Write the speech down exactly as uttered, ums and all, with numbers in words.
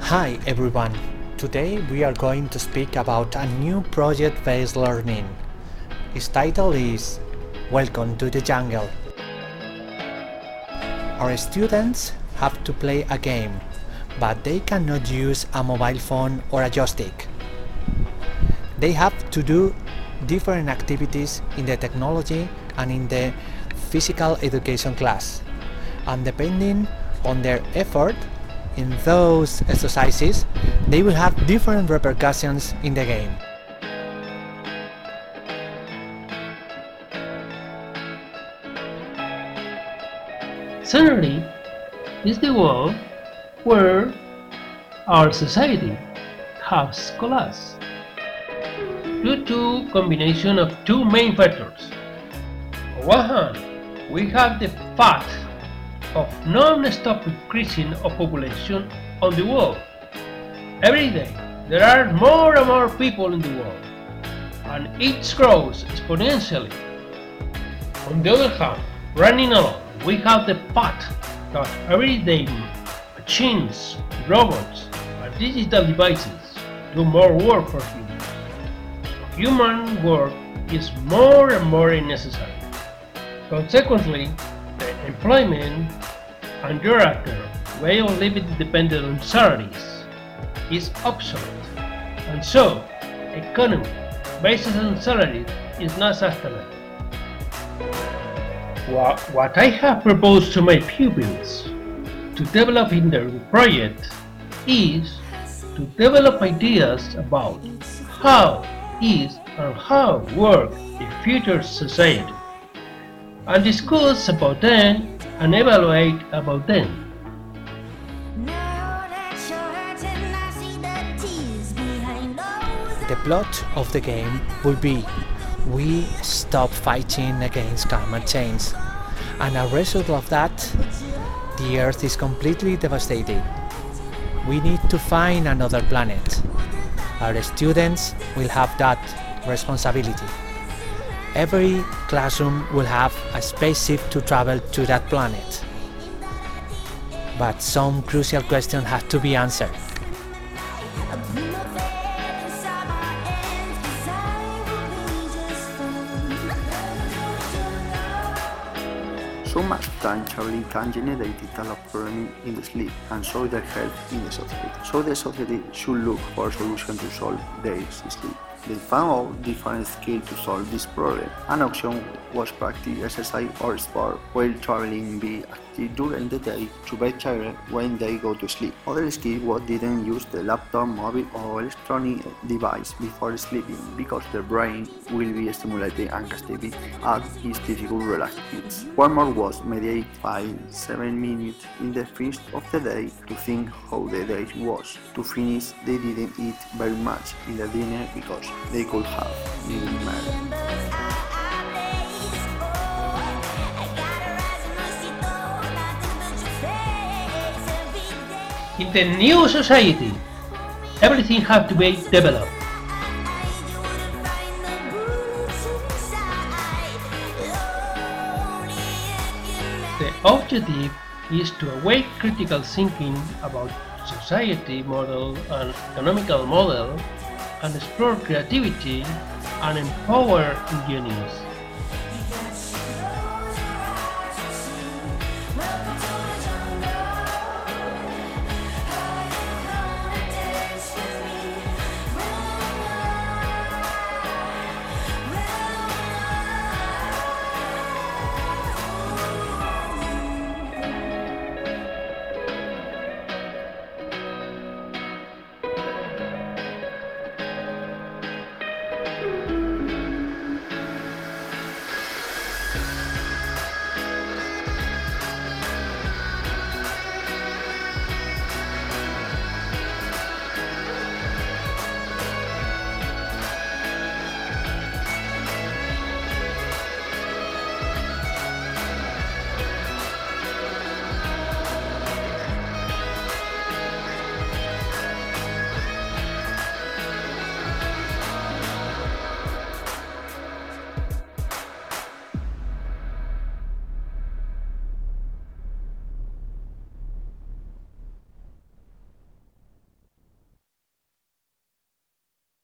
Hi everyone! Today we are going to speak about a new project-based learning. Its title is Welcome to the Jungle. Our students have to play a game, but they cannot use a mobile phone or a joystick. They have to do different activities in the technology and in the physical education class, and depending on their effort in those exercises, they will have different repercussions in the game. Suddenly is the world where our society has collapsed due to combination of two main factors. On one hand, we have the fact of non-stop increasing of population on the world. Every day there are more and more people in the world, and it grows exponentially. On the other hand, running along, we have the fact that everyday machines, robots, and digital devices do more work for humans. Human work is more and more necessary. Consequently, the employment and thereafter way of living dependent on salaries is obsolete, and so economy based on salaries is not sustainable. What I have proposed to my pupils to develop in their project is to develop ideas about how is and how work the future society, and discuss about them and evaluate about them. The plot of the game will be we stop fighting against climate change, and as a result of that, the Earth is completely devastated. We need to find another planet. Our students will have that responsibility. Every classroom will have a spaceship to travel to that planet. But some crucial questions have to be answered. So much time traveling can generate a lot of problems in the sleep and so their health in the society. So the society should look for a solution to solve their sleep. They found out different skills to solve this problem. An option was practice exercise or sport while traveling, be active during the day to be tired when they go to sleep. Other skill was didn't use the laptop, mobile or electronic device before sleeping because their brain will be stimulated and castigated at its difficult relaxed. One more was meditate by seven minutes in the first of the day to think how the day was. To finish, they didn't eat very much in the dinner because they could have eaten more. In the new society, everything has to be developed. The objective is to awake critical thinking about society model and economical model, and explore creativity and empower engineers.